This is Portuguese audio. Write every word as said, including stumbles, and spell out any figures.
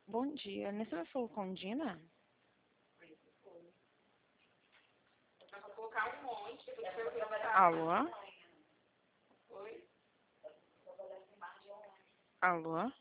Bom dia, nesse você falou com Dina? Alô? Alô?